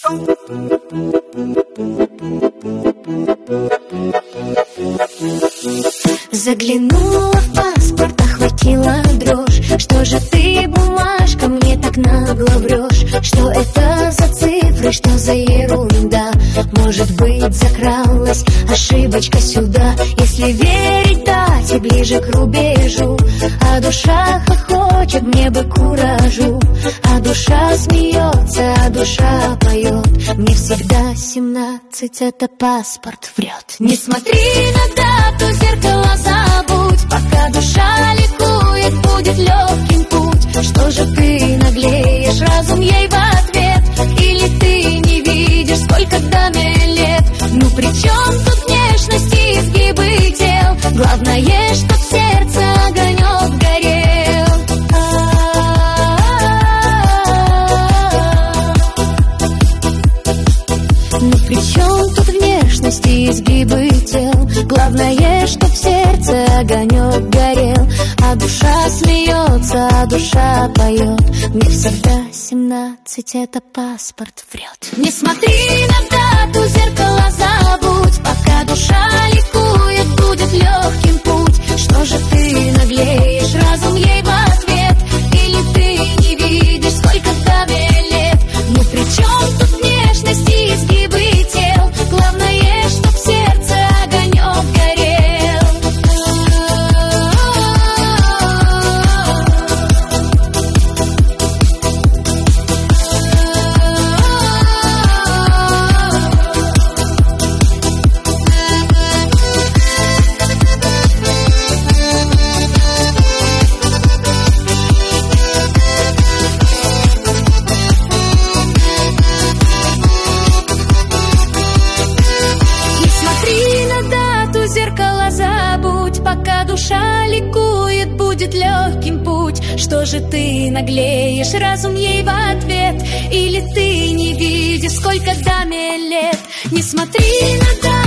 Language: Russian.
Заглянула в паспорт, охватила дрожь. Что же ты, бумажка, мне так нагло врешь? Что это за цифры, что за ерунда? Может быть, закралась ошибочка сюда? Если верить дате, ближе к рубежу. А душа хохочет, мне бы куражу. А душа смеется, а душа поет. Мне всегда 17, это паспорт врет. Не смотри на дату, зеркало забудь. Пока душа ликует, будет легким путь. Что же ты наглеешь, разум ей в ответ? Или ты не видишь, сколько даме лет? Ну при чем тут внешность и изгибы тел? Главное, чтоб в сердце огонек горел. Ну при чем тут внешность и изгибы тел? Главное, чтоб в сердце огонек горел. А душа смеется, а душа поет. Мне всегда 17, это паспорт врет. Не смотри на дату, зеркало забудь. Пока душа ликует, будет легким путь. Что же ты наглеешь, разум ей в ответ? Или ты не видишь, сколько даме лет? Ну при чем тут внешность и изгибы тел? Главное, чтоб в сердце огонек горел. Зеркало забудь, пока душа ликует, будет легким путь. Что же ты наглеешь, разум ей в ответ? Или ты не видишь, сколько даме лет? Не смотри на дату.